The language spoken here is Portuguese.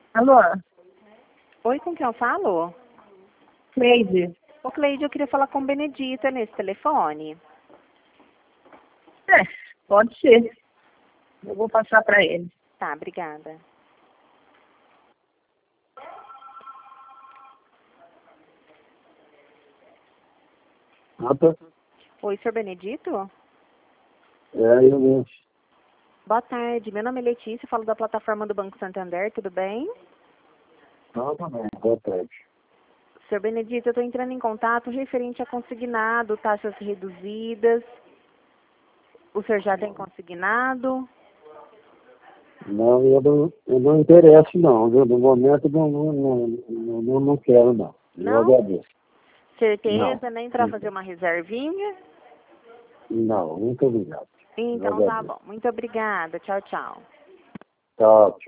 Alô, Oi, com quem eu falo? Cleide. Ô, Cleide, eu queria falar com Benedita nesse telefone. É, pode ser. Eu vou passar para ele. Tá, obrigada. Nota? Oi, senhor Benedito? Eu mesmo. Boa tarde, meu nome é Letícia, falo da plataforma do Banco Santander, tudo bem? Não, também. Boa tarde. Senhor Benedito, eu estou entrando em contato referente a consignado, taxas reduzidas. O senhor já tem consignado? Não, eu não interesso, não. Viu? No momento, não quero, não. Eu Não? agradeço. Certeza, Não. nem para fazer uma reservinha? Não, muito obrigado. Eu Então tá agradeço. bom. Muito obrigada. Tchau, tchau. Tchau, tchau.